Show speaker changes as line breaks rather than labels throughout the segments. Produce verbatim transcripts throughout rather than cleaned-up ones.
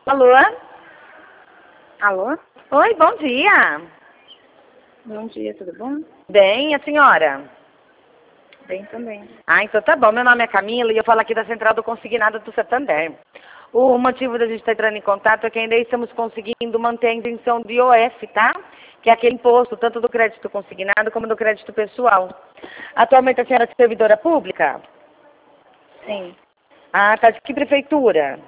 Alô?
Alô?
Oi, bom dia.
Bom dia, tudo bom?
Bem, a senhora?
Bem também.
Ah, então tá bom. Meu nome é Camila e eu falo aqui da Central do Consignado do Santander. O motivo da gente estar entrando em contato é que ainda estamos conseguindo manter a isenção de I O F, tá? Que é aquele imposto, tanto do crédito consignado como do crédito pessoal. Atualmente a senhora é servidora pública?
Sim.
Ah, tá. De que prefeitura?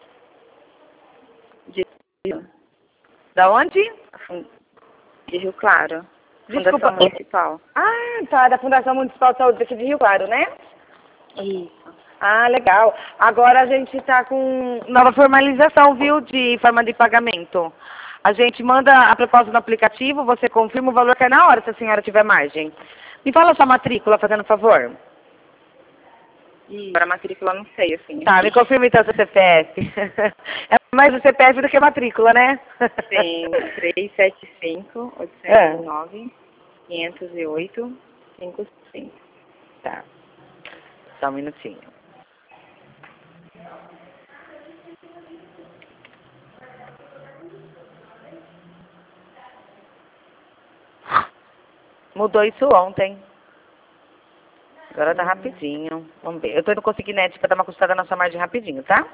De,
Da onde?
de Rio Claro.
Desculpa.
Fundação Municipal.
Ah, tá. Da Fundação Municipal de Saúde aqui de Rio Claro, né?
Isso.
Ah, legal. Agora a gente está com nova formalização, viu, de forma de pagamento. A gente manda a proposta no aplicativo, você confirma o valor que é na hora, se a senhora tiver margem. Me fala sua matrícula, fazendo favor.
E para a matrícula não sei, assim.
Tá, me confirma então seu C P F. É mais o C P F do que a matrícula, né?
Tem três sete cinco, oito
É.
nove, quinhentos e oito, cinquenta e cinco.
Tá. Só um minutinho. Mudou isso ontem. Agora tá rapidinho. Vamos ver. Eu tô indo conseguir net pra dar uma costada na sua margem rapidinho, tá?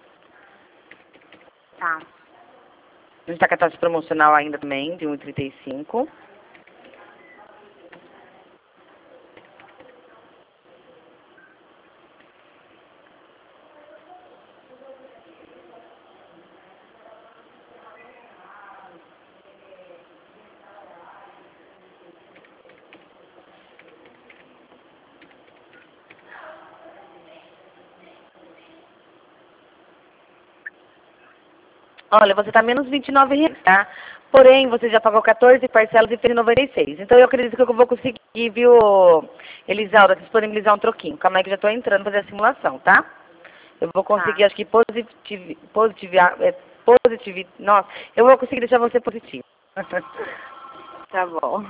Tá.
A gente tá com a taxa promocional ainda também, de um e trinta e cinco. Olha, você tá menos vinte e nove reais, tá? Porém, você já pagou quatorze parcelas e fez noventa e seis. Então, eu acredito que eu vou conseguir, viu, Elisaura, disponibilizar um troquinho. Calma aí que eu já tô entrando pra fazer a simulação, tá? Eu vou conseguir,
Tá.
acho que positivo, positivo, é, positivo, nossa, eu vou conseguir deixar você positivo.
Tá bom.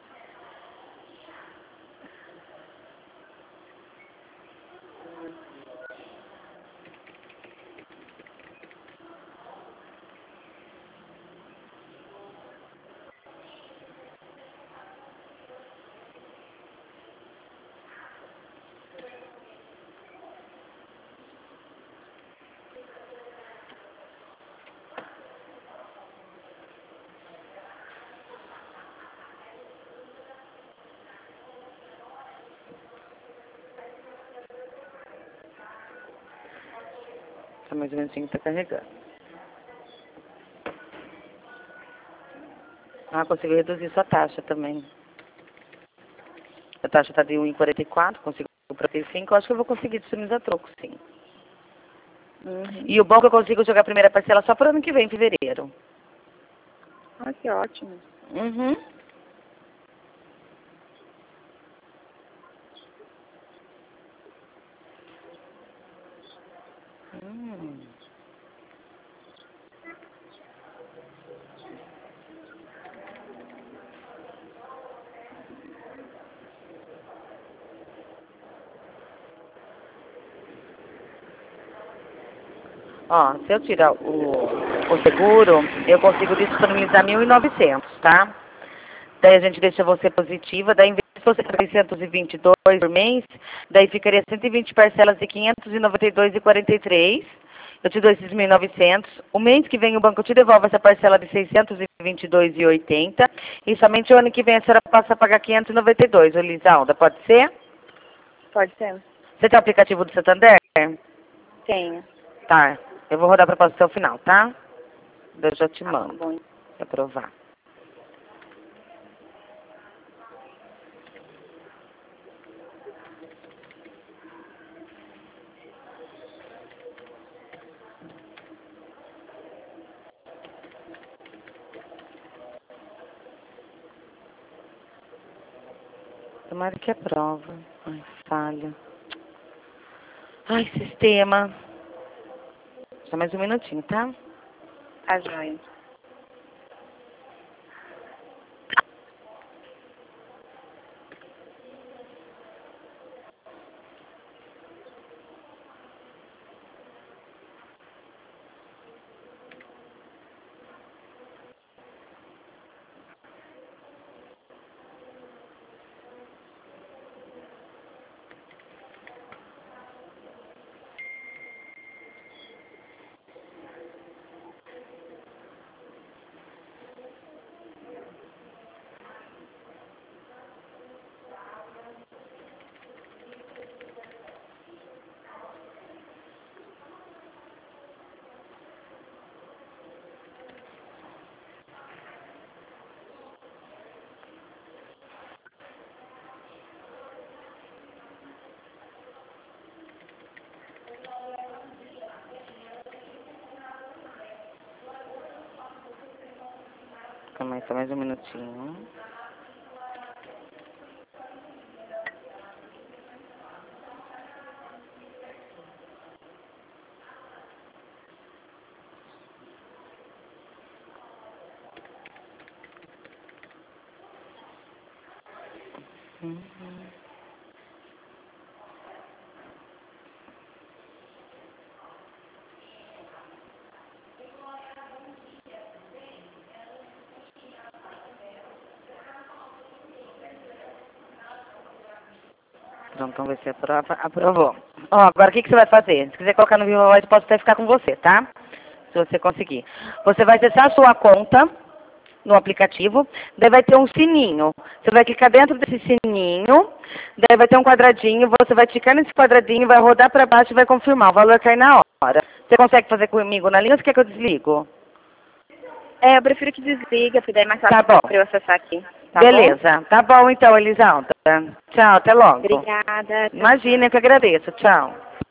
Só mais um minutinho que tá carregando. Ah, consigo reduzir sua taxa também. A taxa tá de um e quarenta e quatro, consigo quarenta e cinco, eu acho que eu vou conseguir disponibilizar troco, sim.
Uhum.
E o bom é que eu consigo jogar a primeira parcela só para ano que vem, em fevereiro.
Ah, que ótimo.
Uhum. Hum. Ó, se eu tirar o, o seguro, eu consigo disponibilizar mil e novecentos, tá? Daí a gente deixa você positiva, daí em vez de você seiscentos e vinte e dois por mês, daí ficaria cento e vinte parcelas de quinhentos e noventa e dois e quarenta e três. Eu te dou esses mil e novecentos. O mês que vem o banco te devolve essa parcela de seiscentos e vinte e dois e oitenta. E somente o ano que vem a senhora passa a pagar quinhentos e noventa e dois, Elisalda, pode ser?
Pode ser?
Você tem o aplicativo do Santander?
Tenho.
Tá. Eu vou rodar a proposta até o final, tá? Eu já te
Tá
mando.
bom.
Pra aprovar. Tomara que aprova. Ai, falha. Ai, sistema. Só mais um minutinho, tá?
Tá joia.
Também só mais um minutinho. Uhum. Pronto, vamos ver se aprova. Aprovou. Ó, agora o que, que você vai fazer? Se quiser colocar no Viva Voz, posso até ficar com você, tá? Se você conseguir. Você vai acessar a sua conta no aplicativo, daí vai ter um sininho. Você vai clicar dentro desse sininho, daí vai ter um quadradinho, você vai clicar nesse quadradinho, vai rodar para baixo e vai confirmar. O valor cai na hora. Você consegue fazer comigo na linha ou você quer que eu desligo?
É, eu prefiro que desliga, porque daí é mais
Tá
fácil
bom.
para eu acessar aqui. Tá
Beleza.
bom?
Tá bom então, Elisalda. Tchau, até logo.
Obrigada.
Imagina, eu que agradeço. Tchau.